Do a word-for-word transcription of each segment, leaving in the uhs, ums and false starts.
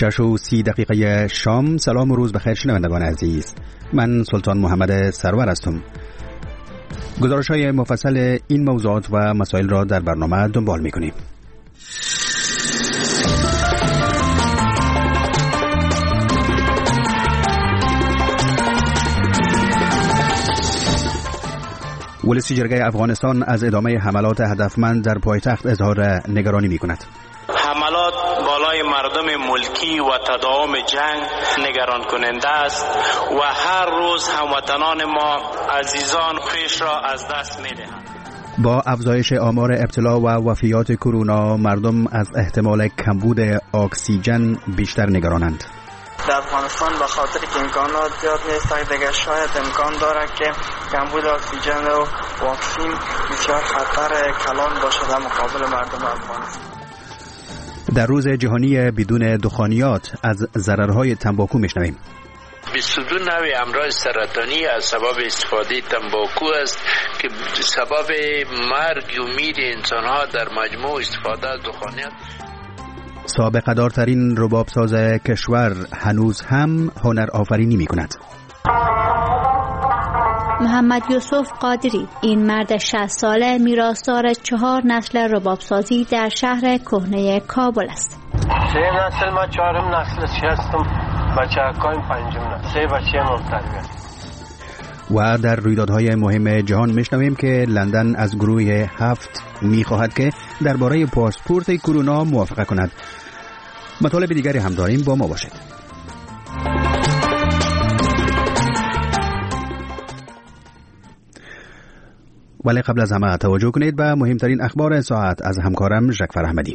شش و سی دقیقه شام. سلام و روز بخیر شنوندگان عزیز، من سلطان محمد سرور هستم. گزارش های مفصل این موضوعات و مسائل را در برنامه دنبال می کنیم. ولسی جرگه افغانستان از ادامه حملات هدفمند در پایتخت اظهار نگرانی می کند. حملات بالای مردم ملکی و تداوم جنگ نگران کننده است و هر روز هموطنان ما عزیزان خویش را از دست می دهند. با افزایش آمار ابتلا و وفیات کرونا، مردم از احتمال کمبود اکسیژن بیشتر نگرانند. در افغانستان به خاطر که امکانات زیاد نیست، دیگه شاید امکان داره که کمبود اکسیژن و واکسین بسیار خطر کلان باشه در مقابل مردم افغانستان. در روز جهانی بدون دخانیات از ضررهای تنباکو میشنویم. بیست و دو نوع امراض سرطانی از سبب استفاده تنباکو است که سبب مرگ و میر انسانها در مجموع استفاده از دخانیات. سابقه دارترین ربابساز کشور هنوز هم هنر آفرینی می کند. محمد یوسف قادری، این مرد شصت ساله میراثدار چهار نسل ربابسازی در شهر کهنه کابل است. سه نسل ما چهارم نسلش هستم، بچه اکایم پنجم نسل، سه بچه ما تربیت. و در رویدادهای مهم جهان میشنویم که لندن از گروه هفت میخواهد که درباره پاسپورت کرونا موافقت کند. مطالب دیگری هم داریم، با ما باشید. ولی قبل از همه توجه کنید به مهمترین اخبار ساعت از همکارم ژکفر احمدی.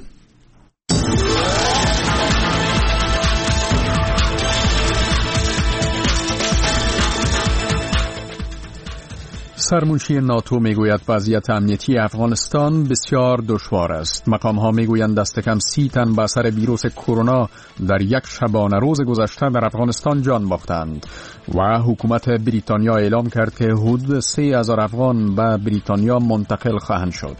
سرمنشی ناتو میگوید وضعیت امنیتی افغانستان بسیار دشوار است. مقام ها میگویند دست کم سی تن به اثر ویروس کرونا در یک شبانه روز گذشته در افغانستان جان باختند و حکومت بریتانیا اعلام کرد که حدود سه هزار افغان به بریتانیا منتقل خواهند شد.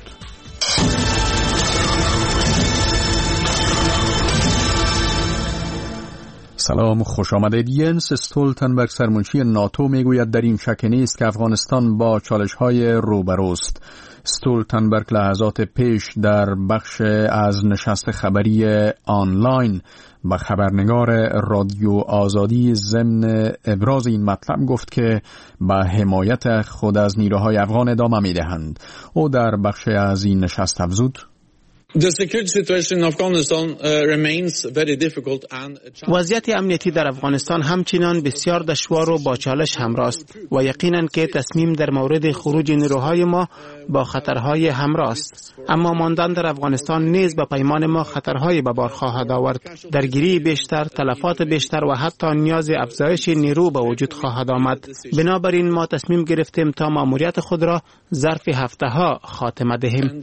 سلام، خوش آمدید. ینس استولتنبرگ سرمنشی ناتو میگوید در این شک نیست که افغانستان با چالش‌های روبروست. استولتنبرگ لحظات پیش در بخش از نشست خبری آنلاین با خبرنگار رادیو آزادی ضمن ابراز این مطلب گفت که به حمایت خود از نیروهای افغان ادامه می‌دهند. او در بخش از این نشست افزود: وضعیت امنیتی در افغانستان همچنان بسیار دشوار و با چالش همراه است و یقیناً که تصمیم در مورد خروج نیروهای ما با خطرهای همراه است. اما ماندن در افغانستان نیز به پیمان ما خطرهای به بار خواهد آورد. درگیری بیشتر، تلفات بیشتر و حتی نیاز افزایش نیرو به وجود خواهد آمد. بنابراین ما تصمیم گرفتیم تا مأموریت خود را ظرف هفته‌ها خاتمه دهیم.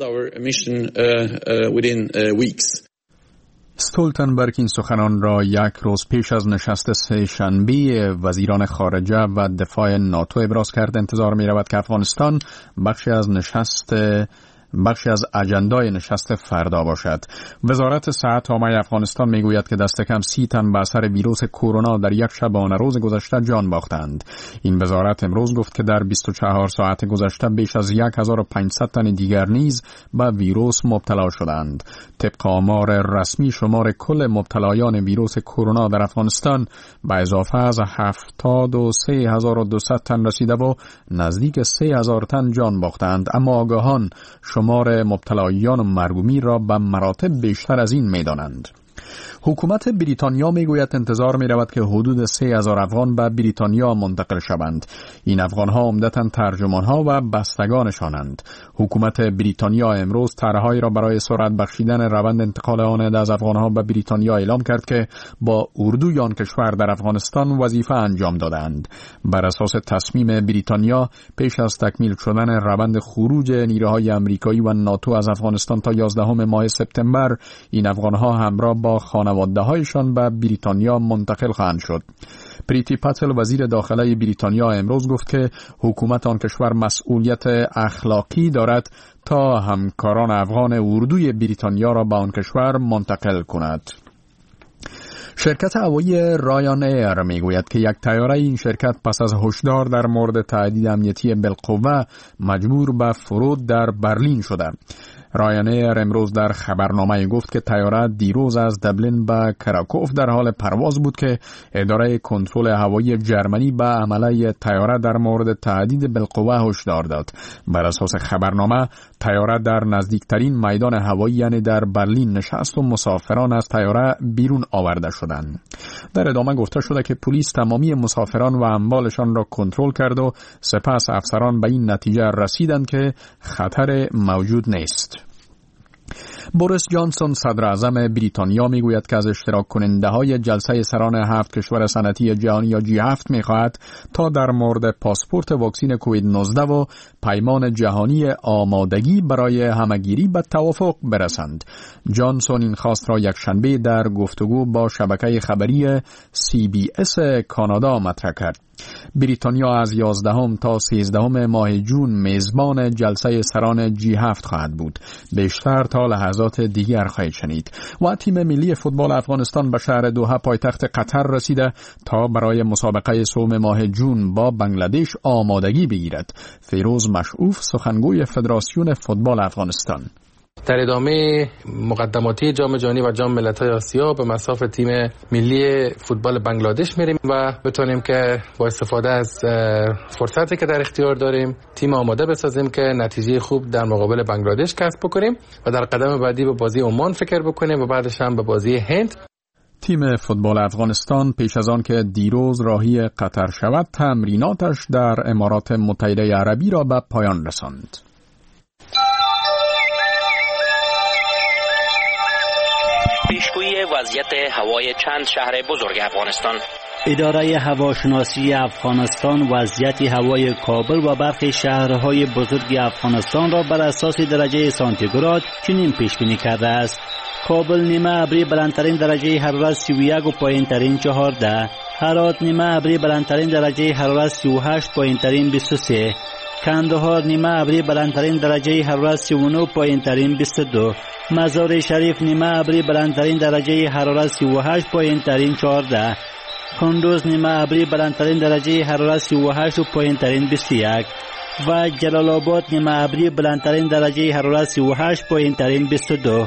استولتنبرگ این سخنان را یک روز پیش از نشست سه شنبه وزیران خارجه و دفاع ناتو ابراز کرد. انتظار می رود که افغانستان بخشی از نشست بخشی از اجندای نشست فردا باشد. وزارت صحت عامه افغانستان میگوید که دست کم سی تن به اثر ویروس کرونا در یک شبانه روز گذشته جان باختند. این وزارت امروز گفت که در بیست و چهار ساعت گذشته بیش از یک هزار و پانصد تن دیگر نیز به ویروس مبتلا شدند. طبق آمار رسمی شمار کل مبتلایان ویروس کرونا در افغانستان به اضافه از هفتاد و سه هزار و دویست تن رسیده و نزدیک سه هزار تن جان باختند. اما آگاهان شمار مبتلایان مرگ و میر را به مراتب بیشتر از این می‌دانند. حکومت بریتانیا میگوید انتظار می رود که حدود سه هزار افغان به بریتانیا منتقل شوند. این افغانها عمدتاً ترجمانها و بستگانشانند. حکومت بریتانیا امروز طرحهایی را برای سرعت بخشیدن روند انتقال آنان از افغانها به بریتانیا اعلام کرد که با اردوی آن کشور در افغانستان وظیفه انجام دادند. بر اساس تصمیم بریتانیا پیش از تکمیل شدن روند خروج نیروهای آمریکایی و ناتو از افغانستان تا یازدهم ماه سپتامبر، این افغانها همراه با خانواده‌هایشان به بریتانیا منتقل خواهند شد. پریتی پاتل وزیر داخله بریتانیا امروز گفت که حکومت آن کشور مسئولیت اخلاقی دارد تا همکاران افغان اردوی بریتانیا را به آن کشور منتقل کند. شرکت هوایی رایان ایر میگوید که یک طیاره این شرکت پس از هشدار در مورد تهدید امنیتی بالقوه مجبور به فرود در برلین شده. رایان ایر امروز در خبرنامه گفت که طیاره دیروز از دبلین به کراکوف در حال پرواز بود که اداره کنترل هوایی جرمنی به عمله طیاره در مورد تهدید بالقوه هشدار داد. بر اساس خبرنامه طیاره در نزدیکترین میدان هوایی یعنی در برلین نشست و مسافران از طیاره بیرون آورده شدند. در ادامه گفته شده که پلیس تمامی مسافران و اموالشان را کنترل کرد و سپس افسران به این نتیجه رسیدند که خطر موجود نیست. بوریس جانسون صدر اعظم بریتانیا میگوید که از اشتراک کننده های جلسه سران هفت کشور صنعتی جهانی یا جی هفت میخواهد تا در مورد پاسپورت واکسین کووید نوزده و پیمان جهانی آمادگی برای همگیری به توافق برسند. جانسون این خواست را یک شنبه در گفتگو با شبکه خبری سی بی اس کانادا مطرح کرد. بریتانیا از یازدهم تا سیزدهم ماه جون میزبان جلسه سران جی هفت خواهد بود. بیشتر تا لحظات دیگر خواهید شنید. و تیم ملی فوتبال افغانستان به شهر دوحه پایتخت قطر رسیده تا برای مسابقه سوم ماه جون با بنگلادش آمادگی بگیرد. فیروز مشعوف سخنگوی فدراسیون فوتبال افغانستان: در ادامه مقدماتی جام جهانی و جام ملت‌های آسیا به مصاف تیم ملی فوتبال بنگلادش میریم و بتونیم که با استفاده از فرصتی که در اختیار داریم تیم آماده بسازیم که نتیجه خوب در مقابل بنگلادش کسب بکنیم و در قدم بعدی به بازی عمان فکر بکنیم و بعدش هم به بازی هند. تیم فوتبال افغانستان پیش از آن که دیروز راهی قطر شود تمریناتش در امارات متحده عربی را به پایان رساند. پیشگویی وضعیت هوای چند شهر بزرگ افغانستان. اداره هواشناسی افغانستان وضعیت هوای کابل و برخی شهرهای بزرگ افغانستان را بر اساس درجه سانتیگراد چنین پیش بینی کرده است: کابل نیمه ابری بلندترین درجه حرارت سی و یک و پایین ترین چهارده، هرات نیمه ابری بلندترین درجه حرارت سی و هشت پایین ترین بیست و سه، کندهار نیمه ابری بلندترین درجه حرارت سی و نه پایین ترین بیست و دو، مزار شریف نیمه ابری بلندترین درجه حرارت سی و هشت پایین ترین چهارده، کندوز نیمه ابری بلندترین درجه حرارت سی و هشت و پایین ترین بیست و یک و جلال آباد نیمه ابری بلندترین درجه حرارت سی و هشت پایین ترین بیست و دو.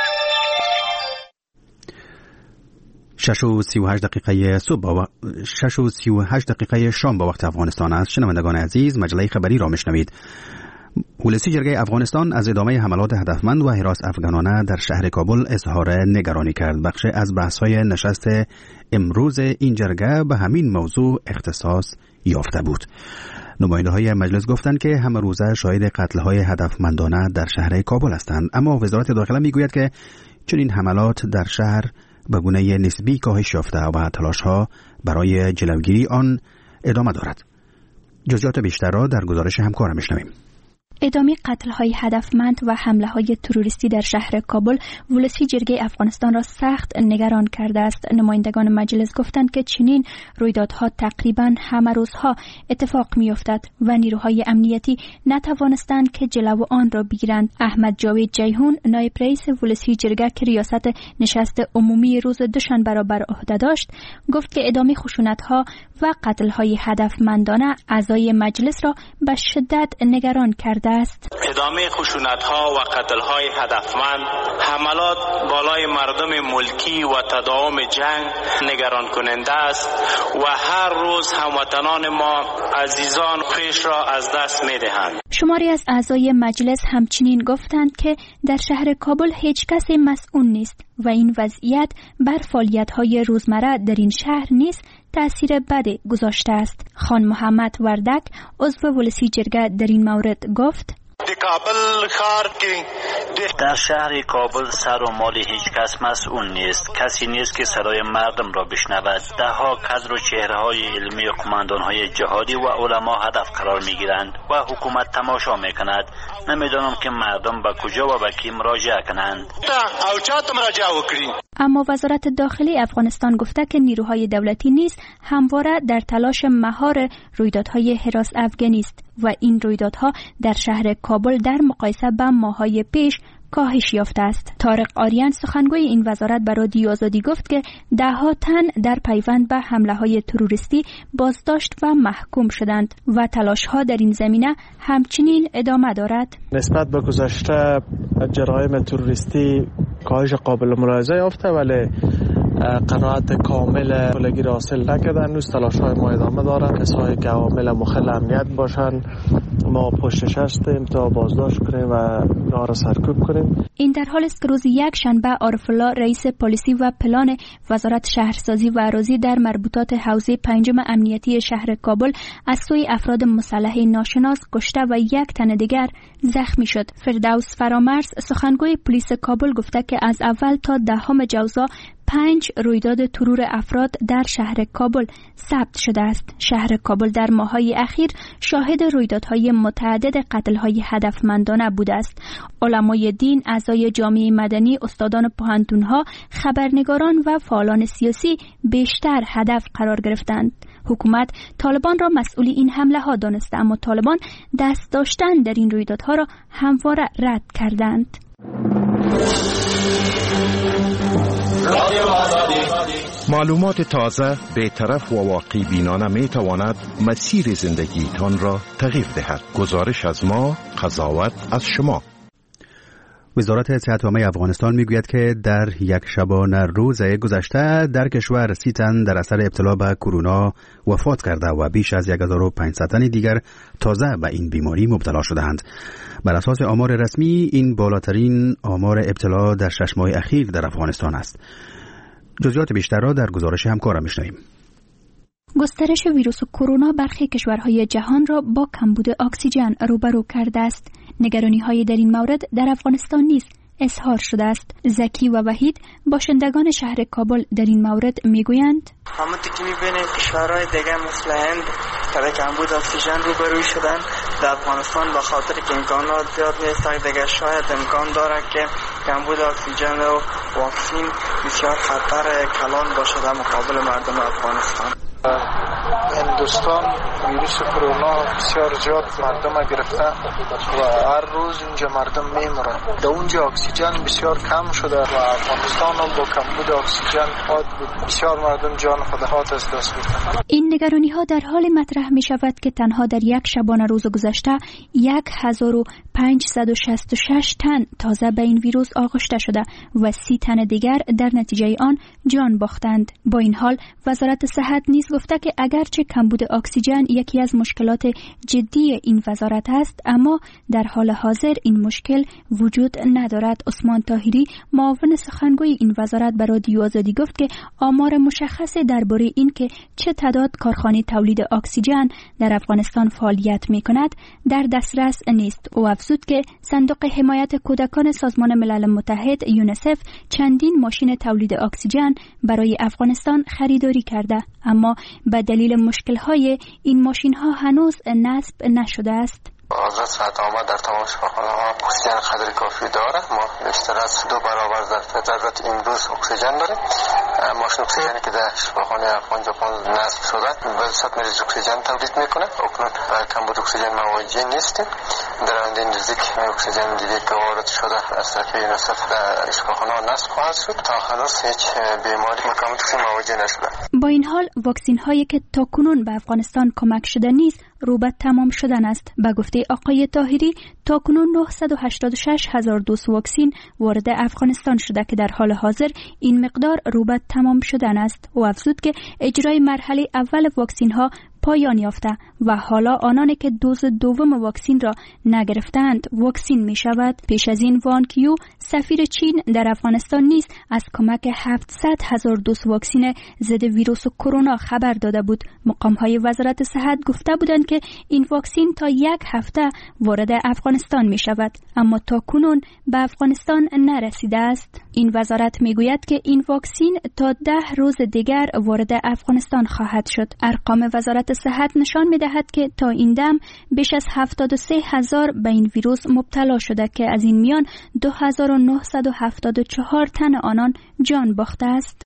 شش و سی و هشت دقیقه صبح و شش و سی و هشت دقیقه شام با وقت افغانستان است. شنوندگان عزیز، مجله خبری را میشنوید. ولسی جرگه افغانستان از ادامه حملات هدفمند و هراس افغانانه در شهر کابل اظهار نگرانی کرد. بخش از بحث‌های نشست امروز این جرگه به همین موضوع اختصاص یافته بود. نماینده‌های مجلس گفتند که همه روزه شاهد قتل‌های هدفمندانه در شهر کابل هستند، اما وزارت داخله میگوید که چنین حملات در شهر به گونه نسبی کاهش یافته و تلاش‌ها برای جلوگیری آن ادامه دارد. جزئیات بیشتر را در گزارش همکارم میشنویم. ادامه قتل‌های هدفمند و حمله‌های تروریستی در شهر کابل ولسی جرگه افغانستان را سخت نگران کرده است. نمایندگان مجلس گفتند که چنین رویدادها تقریباً همه روزها اتفاق می‌افتد و نیروهای امنیتی نتوانستند که جلو آن را بگیرند. احمد جاوید جیهون، نایب رئیس ولسی جرگه که ریاست نشست عمومی روز دوشنبه را بر عهده داشت، گفت که ادامه خشونت‌ها و قتل‌های هدفمندانه اعضای مجلس را به شدت نگران کرده است. ادامه خشونت‌ها و قتل‌های هدفمند، حملات بالای مردم ملکی و تداوم جنگ نگران کننده است و هر روز هموطنان ما عزیزان خویش را از دست می‌دهند. شماری از اعضای مجلس همچنین گفتند که در شهر کابل هیچ کس مسئول نیست و این وضعیت بر فعالیت‌های روزمره در این شهر نیز تأثیر بدی گذاشته است. خان محمد وردک، عضو ولسی جرگه، در این مورد گفت: در شهر کابل سر و مال هیچ کس مسئول نیست. کسی نیست که صدای مردم را بشنود. ده ها کادر و چهره های علمی و قماندان های جهادی و علما هدف قرار می گیرند و حکومت تماشا می کند. نمیدانم که مردم به کجا و به کی مراجعه کنند. اما وزارت داخلی افغانستان گفته که نیروهای دولتی نیز همواره در تلاش مهار رویدادهای هراس افغانی است و این رویدادها در شهر کابل در مقایسه با ماه‌های پیش کاهش یافته است. طارق آریان سخنگوی این وزارت به رادیو آزادی گفت که ده ها تن در پیوند به حمله های تروریستی بازداشت و محکوم شدند و تلاش ها در این زمینه همچنین ادامه دارد. نسبت به گذشته جرایم تروریستی کاهش قابل ملاحظه یافته، ولی قناعت کامل کلگی را حاصل نکردن. هنوز تلاش های ما ادامه دارد. کسایی که عوامل مخل امنیت باشند ما پشتش هستیم تا بازداشت کنیم و آنها را سرکوب کنیم. این در حال است که روز یک شنبه عارف الله رئیس پلیسی و پلان وزارت شهرسازی و اراضی در مربوطات حوزه پنجم امنیتی شهر کابل از سوی افراد مسلح ناشناس کشته و یک تن دیگر زخمی شد. فردوس فرامرز سخنگوی پلیس کابل گفته که از اول تا دهم جوزا پنج رویداد ترور افراد در شهر کابل ثبت شده است. شهر کابل در ماه‌های اخیر شاهد رویدادهای متعدد قتل‌های هدفمندانه بوده است. علمای دین، اعضای جامعه مدنی، استادان پوهنتون‌ها، خبرنگاران و فعالان سیاسی بیشتر هدف قرار گرفتند. حکومت طالبان را مسئول این حمله ها دانسته، اما طالبان دست داشتن در این رویدادها را همواره رد کردند. معلومات تازه، بی‌طرف و واقعی بینانه می تواند مسیر زندگیتان را تغییر دهد. گزارش از ما، قضاوت از شما. وزارت صحت عامه افغانستان میگوید که در یک شبانه روز گذشته در کشور سی تن در اثر ابتلا به کرونا وفات کرده و بیش از هزار و پانصد تن دیگر تازه به این بیماری مبتلا شدهاند. بر اساس آمار رسمی این بالاترین آمار ابتلا در شش ماه اخیر در افغانستان است. جزئیات بیشتر را در گزارش همکارم میشنویم. گسترش ویروس کرونا برخی کشورهای جهان را با کمبود اکسیژن روبرو کرده است. نگرانی‌های در این مورد در افغانستان نیز اظهار شده است. زکی و وحید باشندگان شهر کابل در این مورد میگویند همونطور که می‌بینیم کشورهای دیگه مثل هند که به کمبود اکسیژن روبرو شدن، در افغانستان به خاطر که امکانات زیاد نیست دیگه شاید امکان داره که کمبود اکسیژن و واکسین بسیار خطر کلان باشه در مقابل مردم افغانستان. هندوستان ویروس کرونا بسیار زیاد مردم گرفته و هر روز اینجا مردم میمیرن. در اونجا اکسیژن بسیار کم شده و افغانستان هم با کمبود اکسیژن بسیار مردم جان خود از دست میدن. این نگرانی ها در حال مطرح می شود که تنها در یک شبانه روز گذشته هزار و پانصد و شصت و شش تن تازه به این ویروس آغشته شده و سی تن دیگر در نتیجه آن جان باختند. با این حال وزارت صحت نیز گفته که اگرچه کمبود اکسیژن یکی از مشکلات جدی این وزارت است، اما در حال حاضر این مشکل وجود ندارد. عثمان طاهری معاون سخنگوی این وزارت به رادیو آزادی گفت که آمار مشخص درباره این که چه تعداد کارخانه تولید اکسیژن در افغانستان فعالیت می‌کند در دسترس نیست. او افزود که صندوق حمایت کودکان سازمان ملل متحد یونیسف چندین ماشین تولید اکسیژن برای افغانستان خریداری کرده، اما به دلیل مشکل‌های این ماشین‌ها هنوز نصب نشده است. وزارت صحت عامه در تمام شفاخانه‌ها اکسیژن قدر کافی داره. ما بیشتر از دو برابر ضرورت امروز اکسیژن داریم. ماشین اکسیژنی که در شفاخانه افغان ژاپن نصب شده به صد مریض اکسیژن تولید میکنه. اکنون کمبود اکسیژن مواجه نیستیم. در آینده نزدیک اکسیژن دیگه که وارد شده از طرف یونیسف در شفاخانه‌ها نصب خواهد شد. تا هنوز هیچ بیماری کمبود اکسیژن مواجه نشده. با این حال واکسین هایی که تاکنون به افغانستان کمک شده نیز رو به تمام شدن است. به گفته آقای طاهری تاکنون نهصد و هشتاد و شش هزار دوز واکسین وارد افغانستان شده که در حال حاضر این مقدار رو به تمام شدن است. او افزود که اجرای مرحله اول واکسین ها پایان یافته و حالا آنانی که دوز دوم واکسین را نگرفتند واکسین می شود. پیش از این وان کیو سفیر چین در افغانستان نیز از کمک هفتصد هزار دوز واکسین ضد ویروس کرونا خبر داده بود. مقام های وزارت صحت گفته بودند که این واکسین تا یک هفته وارد افغانستان می شود، اما تا کنون به افغانستان نرسیده است. این وزارت می گوید که این واکسین تا ده روز دیگر وارد افغانستان خواهد شد. ارقام وزارت صحت نشان می دهد که تا این دم بیش از هفتاد و سه هزار به این ویروس مبتلا شده که از این میان دو هزار و نهصد و هفتاد و چهار تن آنان جان باخته است.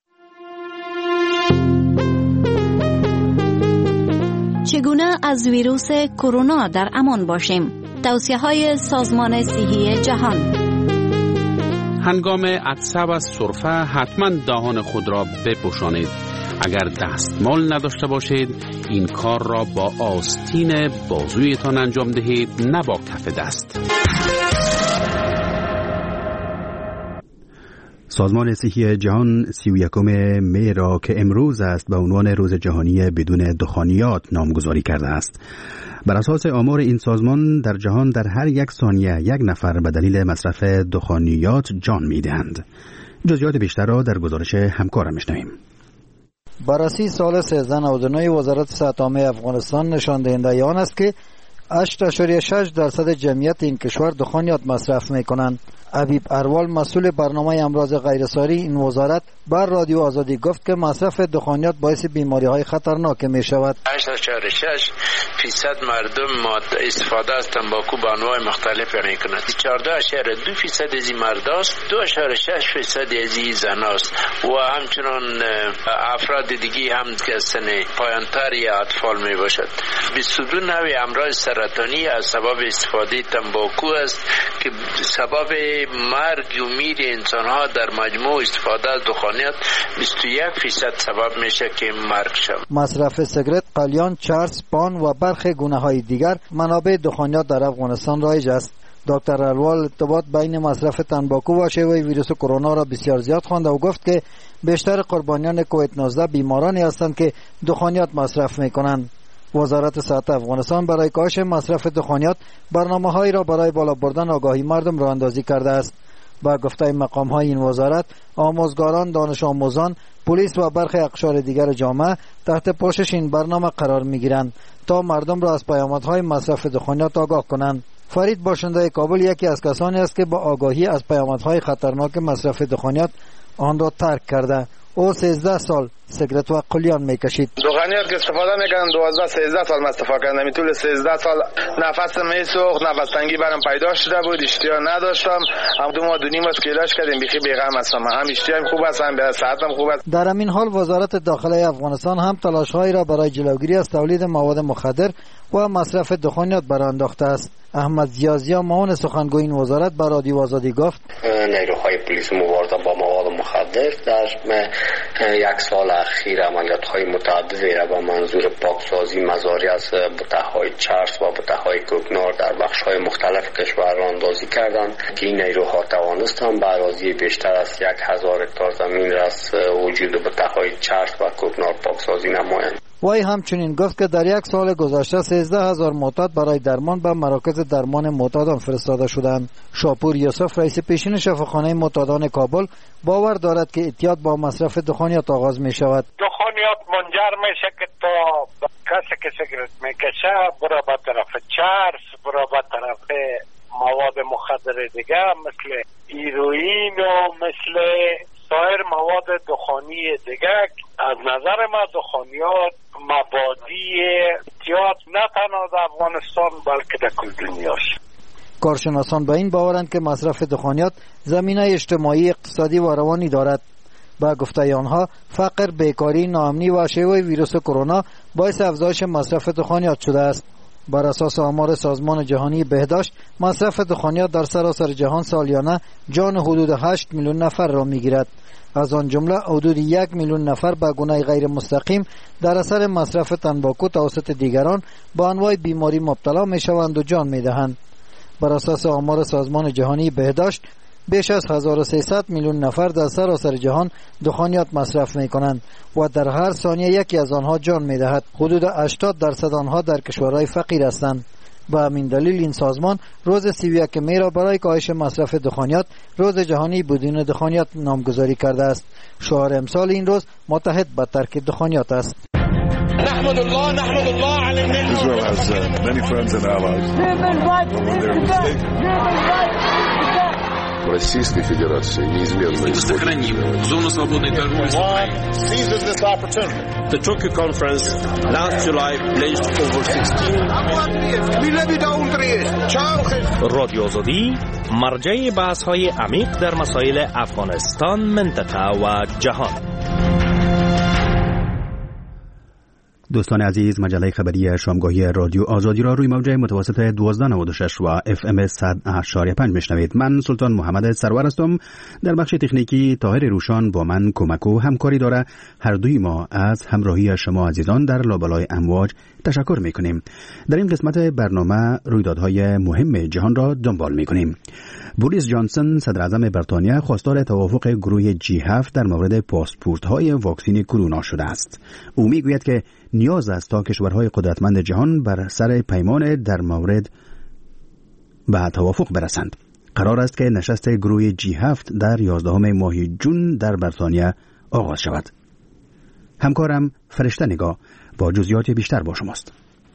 چگونه از ویروس کرونا در امان باشیم؟ توصیه‌های سازمان صحی جهان. هنگام عطسه و سرفه حتما دهان خود را بپوشانید. اگر دستمال نداشته باشید این کار را با آستین بازویتان انجام دهید، نه با کف دست. سازمان صحی جهان سی و یکم می را که امروز است به عنوان روز جهانی بدون دخانیات نامگذاری کرده است. بر اساس آمار این سازمان در جهان در هر یک ثانیه یک نفر به دلیل مصرف دخانیات جان می‌دهند. جزئیات بیشتر را در گزارش همکارم می‌شنویم. بررسی سال سیزده نود و نه وزارت صحت عامه افغانستان نشان دهنده آن است که هشت ممیز شش درصد جمعیت این کشور دخانیات مصرف می‌کنند. حبیب اروال مسئول برنامه امراض غیرساری این وزارت بر رادیو آزادی گفت که مصرف دخانیات باعث بیماری‌های خطرناک می شود. هشت ممیز شش فیصد مردم استفاده از تنباکو به انواع مختلف می کنند. چهارده ممیز دو فیصد از این مرداست، دو ممیز شش فیصد از این زناست و همچنان افراد دیگه هم که سن پایانتر یا اطفال می باشد. بیست و دو نوع امراض سرطانی از سبب استفاده تنباکو است که سبب مرگ و میر انسان ها در مجموع استفاده از دخانیات بیست و یک فیصد سبب میشه که مرگ شود. مصرف سیگرت، قلیان، چرس، پان و برخی گونه های دیگر منابع دخانیات در افغانستان رایج است. دکتر الوال ارتباط بین مصرف تنباکو و شیوع ویروس کرونا را بسیار زیاد خوانده و گفت که بیشتر قربانیان کووید نوزده بیمارانی هستند که دخانیات مصرف میکنند. وزارت صحت افغانستان برای کاهش مصرف دخانیات برنامه‌هایی را برای بالا بردن آگاهی مردم راه اندازی کرده است. با گفته مقام‌های این وزارت، آموزگاران، دانش آموزان، پلیس و برخی اقشار دیگر جامعه تحت پوشش این برنامه قرار می‌گیرند تا مردم را از پیامدهای مصرف دخانیات آگاه کنند. فرید باشنده کابل یکی از کسانی است که با آگاهی از پیامدهای خطرناک مصرف دخانیات آن را ترک کرده. او سیزده سال سیگرت و قلیان میکشید. دخانیات که استفاده میکردم دوازده سیزده سال مصرف کردم. این طول سیزده سال نفس میسوخت، نفس تنگی برام پیدا شده بود، اشتها نداشتم. هم دو ماه دو نیم است که علاج کردیم، بیخی بیغم هستم. هم اشتهام خوب است، هم صحتم خوب است. در همین حال وزارت داخله افغانستان هم تلاش‌هایی را برای جلوگیری از تولید مواد مخدر و مصرف دخانیات برانداخته است. احمد زیازیا معاون سخنگوی این وزارت به رادیو آزادی گفت نیروهای پلیس مبارزه با مواد مخدر در یک سال اخیر عملیات‌های متعددی را به منظور پاکسازی مزارع از بته‌های چرس و بته‌های کوکنار در بخش‌های مختلف کشور راندازی کردند که این نیروها توانستند به اراضی بیشتر از یک هزار هکتار زمین را از وجود بته‌های چرس و کوکنار پاکسازی نمایند. وی همچنین گفت که در یک سال گذشته سیزده هزار معتاد برای درمان به مراکز درمان معتادان فرستاده شدند. شاپور یوسف رئیس پیشین شفاخانه معتادان کابل باور دارد که اعتیاد با مصرف دخانیات آغاز می شود. دخانیات منجر میشه که تا کسی که سیگرت میکشه برای به طرف چرس، برای به طرف مواد مخدر دیگه مثل هیروئین و مثل سایر مواد دخانی دیگه. از نظر ما دخانیات مبادی اعتیاد نه تنها در افغانستان بلکه در کل دنیاست. کارشناسان به این باورند که مصرف دخانیات زمینه اجتماعی، اقتصادی و روانی دارد. با گفته آنها فقر، بیکاری، ناامنی و شیوع ویروس کرونا باعث افزایش مصرف دخانیات شده است. بر اساس آمار سازمان جهانی بهداشت، مصرف دخانیات در سراسر جهان سالیانه جان حدود هشت میلیون نفر را میگیرد. از آن جمله حدود یک میلیون نفر به گونه غیر مستقیم در اثر مصرف تنباکو توسط دیگران با انواع بیماری مبتلا می شوند و جان می دهند. بر اساس آمار سازمان جهانی بهداشت، بیش از هزار و سیصد میلیون نفر در سراسر جهان دخانیات مصرف می کنند و در هر ثانیه یکی از آنها جان می دهد. حدود هشتاد درصد آنها در کشورهای فقیر هستند. به همین دلیل این سازمان روز سی و یک می را برای کاهش مصرف دخانیات روز جهانی بدون دخانیات نامگذاری کرده است. شعار امسال این روز متحد به ترک دخانیات است. نحمد الله نحمد الله على النعمة. Israel has uh, many friends and allies. Российской Федерации неизменно сохраним зону свободной торговли с Украиной. The Tokyo conference last July pledged over sixteen. رادیو آزادی مرجع بحث‌های عمیق در مسائل افغانستان، منطقه و جهان. دوستان عزیز، مجله خبری شامگاهی رادیو آزادی را روی موج متوسط دوازده نود و شش و اف ام صد و هشت و پنج میشنوید. من سلطان محمد سرور هستم. در بخش تکنیکی طاهر روشان با من کمک و همکاری داره. هر دوی ما از همراهی شما عزیزان در لابلای امواج تشکر میکنیم. در این قسمت برنامه رویدادهای مهم جهان را دنبال میکنیم. بوریس جانسون صدر اعظم بریتانیا خواستار توافق گروه جی هفت در مورد پاسپورت‌های واکسن کرونا شده است. او میگوید که نیاز است تا کشورهای قدرتمند جهان بر سر پیمان در مورد به توافق برسند. قرار است که نشست گروه جی هفت در یازدهم ماه جون در بریتانیا آغاز شود. همکارم فرشته نگاه با جزئیات بیشتر با شماست.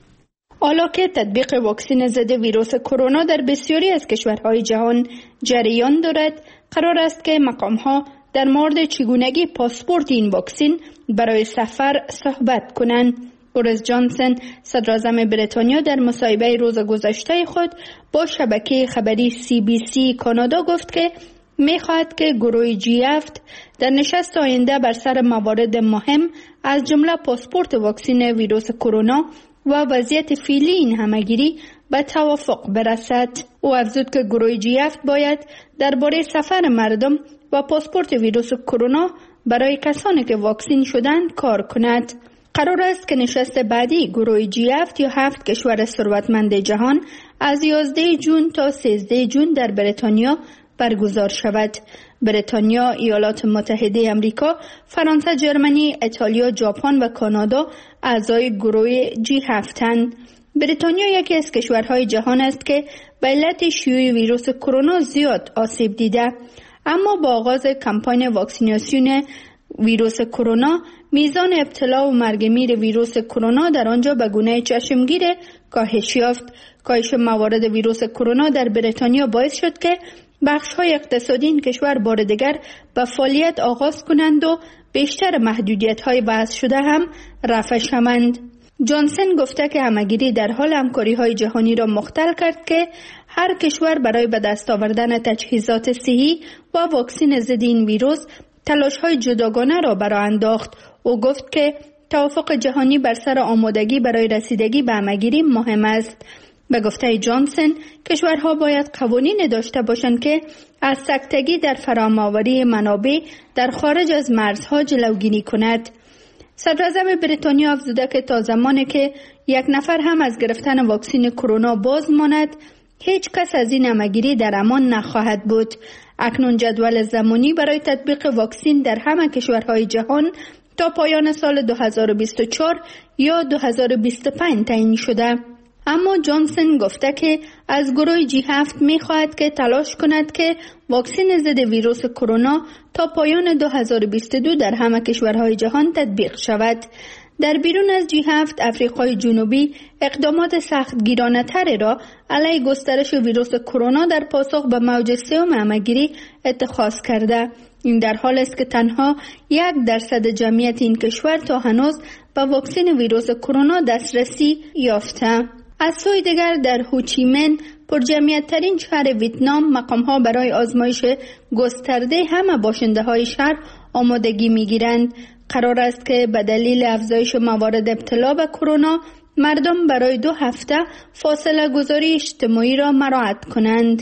حالا که تطبیق واکسن ضد ویروس کرونا در بسیاری از کشورهای جهان جریان دارد، قرار است که مقام‌ها در مورد چگونگی پاسپورت این واکسن برای سفر صحبت کنند. بوریس جانسون صدر اعظم بریتانیا در مصاحبه روز گذشته خود با شبکه خبری سی بی سی کانادا گفت که می‌خواهد که گروه جی هفت در نشست آینده بر سر موارد مهم از جمله پاسپورت واکسن ویروس کرونا و وضعیت فعلی این همگیری به توافق برسد. او افزود که گروه جی هفت باید درباره سفر مردم و پاسپورت ویروس کرونا برای کسانی که واکسن شدند کار کند. قرار است که نشست بعدی گروه جی هفت یا هفت کشور ثروتمند جهان از یازده جون تا سیزده جون در بریتانیا برگزار شود. بریتانیا، ایالات متحده آمریکا، فرانسه، ژرمنی، ایتالیا، ژاپن و کانادا اعضای گروه جی هفتند. بریتانیا یکی از کشورهای جهان است که به علت شیوع ویروس کرونا زیاد آسیب دیده، اما با آغاز کمپاین واکسیناسیون ویروس کرونا میزان ابتلا و مرگ میر ویروس کرونا در آنجا به گونه چشمگیر کاهش یافت. کاهش موارد ویروس کرونا در بریتانیا باعث شد که بخش‌های اقتصادی این کشور بار دیگر به فعالیت آغاز کنند و بیشتر محدودیت‌های وضع شده هم رفع شوند. جانسون گفته که همگیری در حال همکاری‌های جهانی را مختل کرد که هر کشور برای به دست آوردن تجهیزات صحی و واکسن ضد این ویروس تلاش‌های جداگانه را برآ انداخت. او گفت که توافق جهانی بر سر آمادگی برای رسیدگی به همگیری مهم است. به گفته جانسون، کشورها باید قوانین داشته باشند که از سکتگی در فرام‌آوری منابع در خارج از مرزها جلوگیری کند. صدر اعظم بریتانیا افزوده که تا زمانی که یک نفر هم از گرفتن واکسن کرونا باز ماند، هیچ کس از این همگیری در امان نخواهد بود. اکنون جدول زمانی برای تطبیق واکسن در همه کشورهای جهان تا پایان سال دو هزار و بیست و چهار یا دو هزار و بیست و پنج تعیین شده. اما جانسون گفته که از گروه جی هفت می خواهد که تلاش کند که واکسن ضد ویروس کرونا تا پایان دو هزار و بیست و دو در همه کشورهای جهان تطبیق شود. در بیرون از جی هفت، افریقای جنوبی اقدامات سختگیرانه تری را علیه گسترش ویروس کرونا در پاسخ به موج سوم همگیری اتخاذ کرده. این در حال است که تنها یک درصد جمعیت این کشور تا هنوز به واکسن ویروس کرونا دسترسی یافته. از سوی دیگر در هوچیمن، پرجمعیت ترین شهر ویتنام، مقام ها برای آزمایش گسترده همه باشنده های شهر آمادگی می گیرند. قرار است که به دلیل افزایش موارد ابتلا به کرونا مردم برای دو هفته فاصله گذاری اجتماعی را مراعات کنند.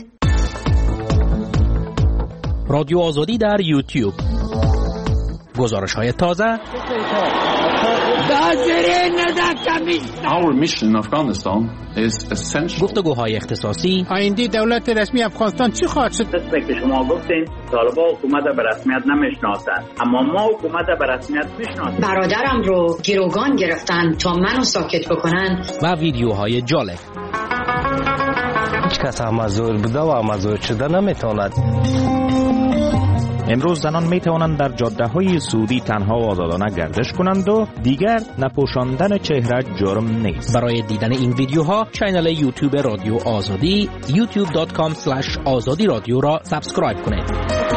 رادیو آزادی در یوتیوب. گزارش های تازه. Our mission in Afghanistan is essential. گفتگوهای اختصاصی. آینده دولت رسمی افغانستان چی خواهد شد؟ دسته که شما گفتین طالبان حکومت به رسمیت نمیشناسند، اما ما حکومت به رسمیت میشناسیم. برادرم رو گروگان گرفتن تا منو ساکت بکنن. و ویدیوهای جالب. هیچ کس مزور بوده و مزور شده نمیتواند. امروز زنان می توانند در جاده های سعودی تنها و آزادانه گردش کنند و دیگر نپوشاندن چهره جرم نیست. برای دیدن این ویدیوها کانال یوتیوب رادیو آزادی یوتیوب دات کام اسلش آزادی رادیو را سابسکرایب کنید.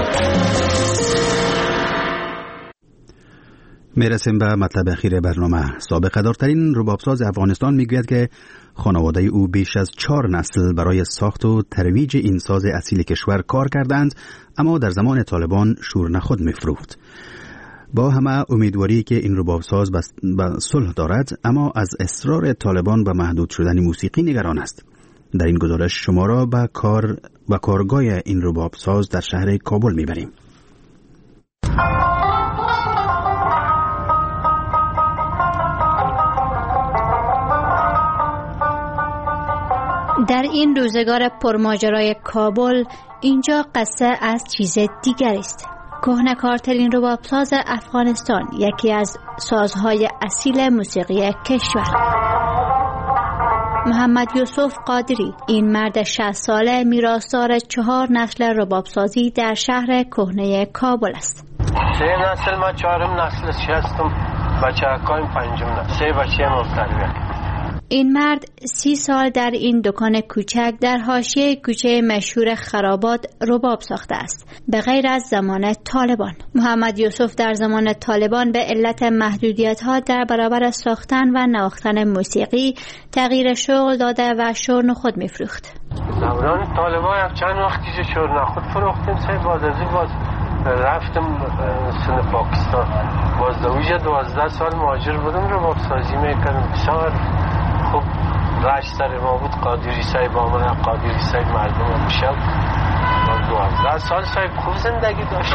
میرسیم به مطلب اخیر برنامه. سابقه دارترین ربابساز افغانستان میگوید که خانواده او بیش از چهار نسل برای ساخت و ترویج این ساز اصیل کشور کار کردند، اما در زمان طالبان شور نخود میفروخت. با همه امیدواری که این ربابساز به صلح دارد، اما از اصرار طالبان به محدود شدن موسیقی نگران است. در این گزارش شما را به کار به کارگاه این ربابساز در شهر کابل میبریم. در این روزگار پرماجرای کابل، اینجا قصه از چیز دیگری است. کهنه‌کارترین ربابساز افغانستان، یکی از سازهای اصیل موسیقی کشور. محمد یوسف قادری، این مرد شصت ساله میراثدار چهار نسل ربابسازی در شهر کهنه کابل است. سه نسل ما چهارم نسلش هستم، بچه‌کایم پنجم نسل. سه بچه ما تربیت. این مرد سی سال در این دکان کوچک در حاشیه کوچه مشهور خرابات رباب ساخته است، به غیر از زمان طالبان. محمد یوسف در زمان طالبان به علت محدودیت‌ها در برابر ساختن و نواختن موسیقی تغییر شغل داده و شور خود می‌فروخت. دوران طالبان چند وقتی شور نخود فروختیم، سه بعد از این باز رفتم سن پاکستان. باز دویجه دوازده سال مهاجر بودم، رباب سازی میکردم. بسیار خوب رشت سر ما بود. قادری صاحب آمدن، قادری صاحب مردم میشم. دوازده سال صاحب خوب زندگی داشت.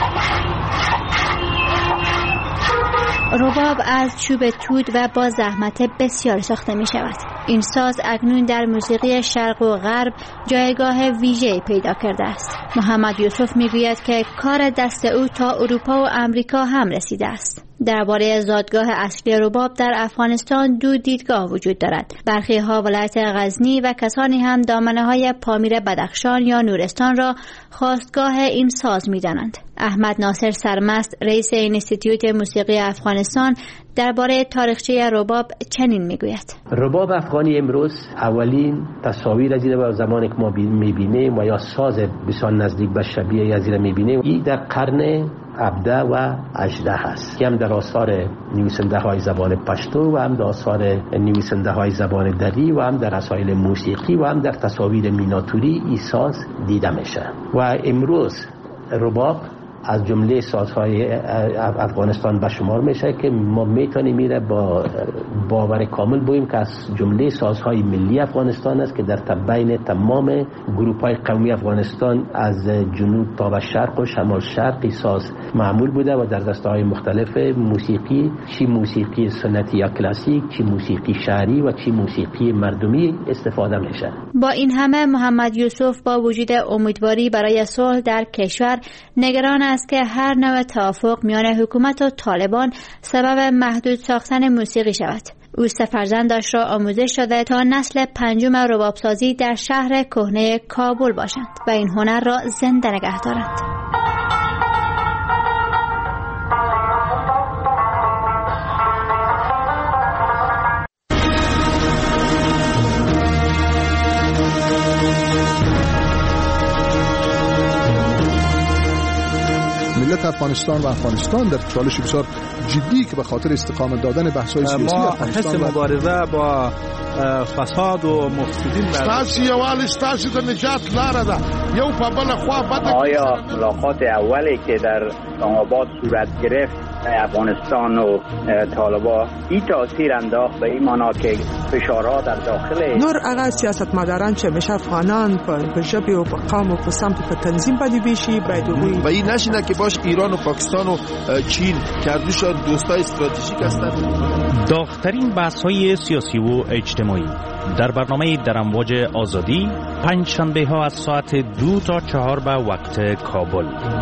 رباب از چوب توت و با زحمت بسیار ساخته می شود. این ساز اکنون در موسیقی شرق و غرب جایگاه ویژه‌ای پیدا کرده است. محمد یوسف می گوید که کار دست او تا اروپا و امریکا هم رسیده است. درباره زادگاه اصلی رباب در افغانستان دو دیدگاه وجود دارد. برخی ها ولایت غزنی و کسانی هم دامنه های پامیر بدخشان یا نورستان را خواستگاه این ساز می دانند. احمد ناصر سرمست، رئیس اینستیتوت موسیقی افغانستان، درباره تاریخچه رباب چنین میگوید: رباب افغانی امروز اولین تصاویر از این زمانی که ما میبینیم و یا ساز بسیار نزدیک به شبیه از این میبینیم، این در قرن هفده و هجده هست که هم در آثار نویسنده های زبان پشتو و هم در آثار نویسنده های زبان دری و هم در رسایل موسیقی و هم در تصاویر میناتوری این ساز دیده میشه. و امروز رباب از جمله سازهای افغانستان به شمار میشه که ما میتونیم میره با باور کامل بگیم که از جمله سازهای ملی افغانستان است که در بین تمام گروه‌های قومی افغانستان از جنوب تا به شرق و شمال شرقی ساز معمول بوده و در دسته‌های مختلف موسیقی، چی موسیقی سنتی یا کلاسیک، چی موسیقی شعری و چی موسیقی مردمی استفاده میشه. با این همه محمد یوسف با وجود امیدواری برای صلح در کشور نگران است که هر نوع توافق میان حکومت و طالبان سبب محدود ساختن موسیقی شود. او سه فرزندش را آموزش داده تا نسل پنجم ربابسازی در شهر کهنه کابل باشند و این هنر را زنده نگه دارند. ملت افغانستان و افغانستان در چالش بسیار جدی که به خاطر استقامت دادن بحث‌های سیاسی افغانستان ما حس مبارزه با فساد و مفسدین ستاسو یوال ستاسو د نجات لاره ده یو په بل خوا بده. آیا ملاقات اولی که در اسلام آباد صورت گرفت افغانستان و طالبان این تاثیر انداخت به این معنا که فشارها در داخل نور اغا سیاستمداران چه میشه افغانان په ژبه او په قوم او په سمت په تنظیم باندې بشي باید و این نشینه که باش ایران و پاکستان و چین که هر دوشان دوستای استراتژیک هستند. داغ‌ترین بحث‌های سیاسی و اجتماعی در برنامه در امواج آزادی پنج شنبه ها از ساعت دو تا چهار به وقت کابل.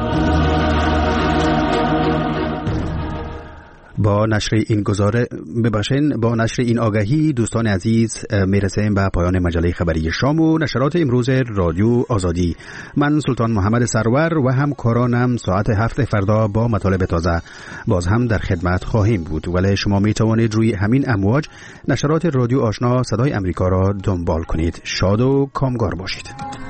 با نشر این گزاره ببخشین با نشر این آگهی دوستان عزیز میرسیم به پایان مجله خبری شام و نشرات امروز رادیو آزادی. من سلطان محمد سرور و همکارانم ساعت هفت فردا با مطالب تازه باز هم در خدمت خواهیم بود، ولی شما می توانید روی همین امواج نشرات رادیو آشنا صدای امریکا را دنبال کنید. شاد و کامگار باشید.